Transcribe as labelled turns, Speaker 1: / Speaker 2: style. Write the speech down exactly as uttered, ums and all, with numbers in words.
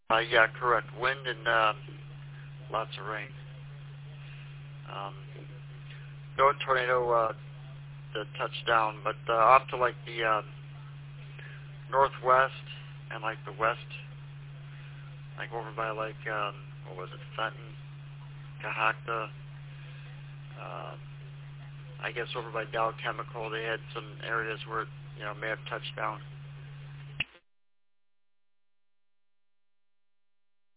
Speaker 1: Uh, yeah, correct. Wind and uh, lots of rain. Um, no tornado uh, that touched down, but uh, off to like the uh, northwest and like the west, like over by like um, what was it, Fenton, Kahakta. Uh, I guess over by Dow Chemical, they had some areas where it, you know, may have touched down.